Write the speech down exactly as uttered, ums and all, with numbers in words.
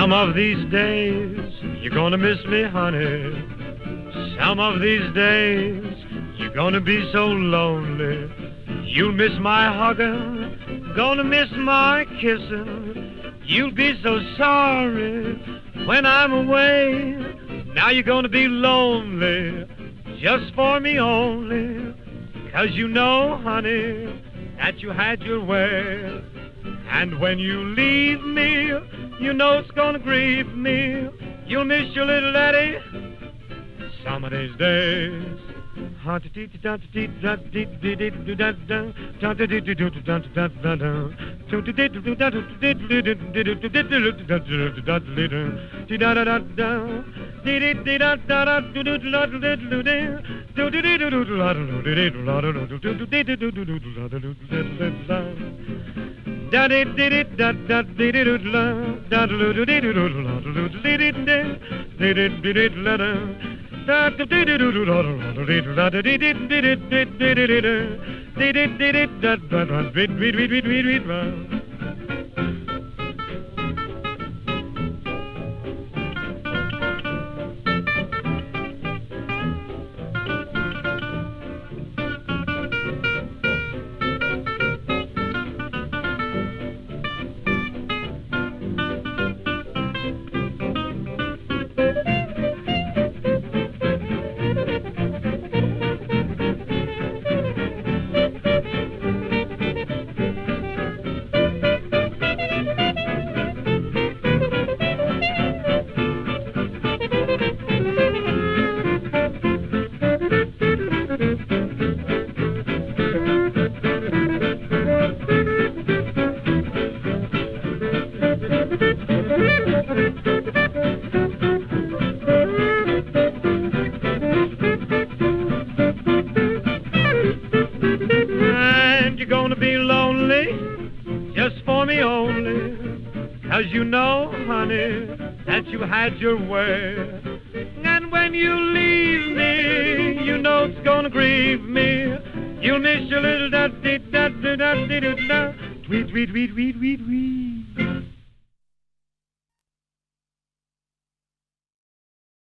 Some of these days you're gonna miss me, honey. Some of these days you're gonna be so lonely. You'll miss my hugging, gonna miss my kissing. You'll be so sorry when I'm away. Now you're gonna be lonely just for me only. 'Cause you know, honey, that you had your way. And when you leave me, you know it's gonna grieve me. You'll miss your little Eddie some of these days. And you're gonna be lonely just for me only. 'Cause you know, honey, that you had your way. And when you leave me, you know it's gonna grieve me. You'll miss your little da dee da da da dee da da. Tweet, tweet, tweet, tweet, tweet, tweet.